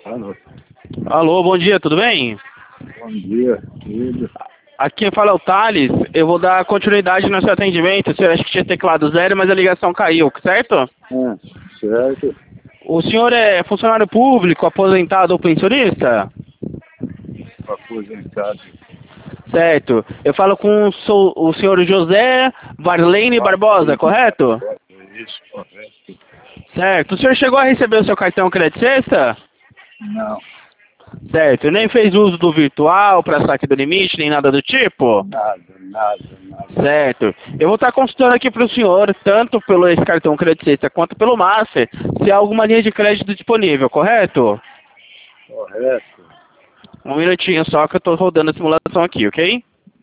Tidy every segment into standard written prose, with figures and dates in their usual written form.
Alô. Alô, bom dia, tudo bem? Bom dia, tudo. Aqui fala é o Thales, eu vou dar continuidade no seu atendimento. O senhor acha que tinha teclado zero, mas a ligação caiu, certo? Certo. O senhor é funcionário público, aposentado ou pensionista? Aposentado. Certo. Eu falo com o senhor José Varlene Barbosa, correto? Isso, correto. Certo. O senhor chegou a receber o seu cartão Crédito Sexta? Não, Certo. Nem fez uso do virtual para saque do limite, nem nada do tipo? nada. Certo. Eu vou estar consultando aqui para o senhor, tanto pelo esse cartão Crédito Sexta quanto pelo Master, se há alguma linha de crédito disponível, correto? Correto. Um minutinho só que eu estou rodando a simulação aqui, ok?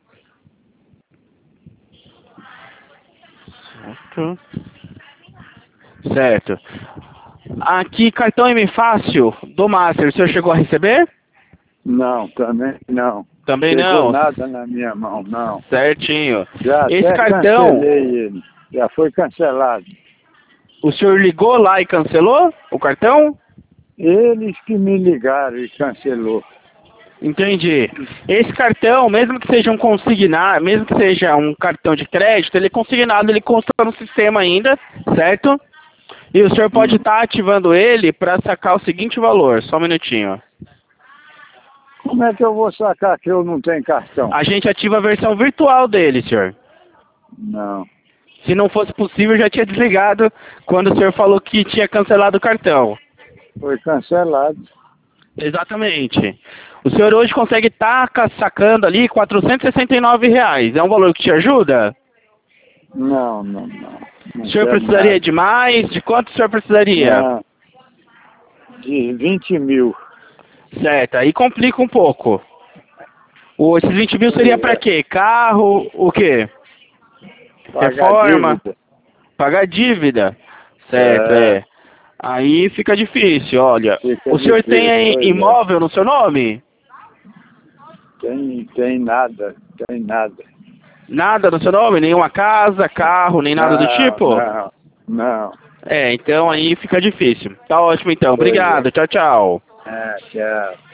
Certo. Certo. Aqui, cartão M Fácil do Master, o senhor chegou a receber? Não, também não. Também Chegou não. nada na minha mão, não. Certinho. Já Esse até cartão, cancelei ele. Já foi cancelado. o senhor ligou lá e cancelou o cartão? Eles que me ligaram e cancelou. Entendi. Esse cartão, mesmo que seja um consignado, mesmo que seja um cartão de crédito, ele é consignado, ele consta no sistema ainda, certo? E o senhor pode estar ativando ele para sacar o seguinte valor, só um minutinho. Como é que eu vou sacar que eu não tenho cartão? A gente ativa a versão virtual dele, senhor. Não. Se não fosse possível, eu já tinha desligado quando o senhor falou que tinha cancelado o cartão. Foi cancelado. Exatamente. O senhor hoje consegue estar sacando ali R$ 469. É um valor que te ajuda? Não. O senhor precisaria de mais? De quanto o senhor precisaria? Não. De 20 mil. Certo, aí complica um pouco. Esses 20 mil seria para quê? Carro, o quê? Pagar Reforma? dívida. Pagar dívida? Certo, é. Aí fica difícil, olha. Fica O senhor difícil, tem pois é. imóvel no seu nome? Tem nada. Nada no seu nome? Nenhuma casa, carro, nem nada do tipo? Não. É, então aí fica difícil. Tá ótimo então. Pois é. Obrigado. Tchau, tchau. Tchau.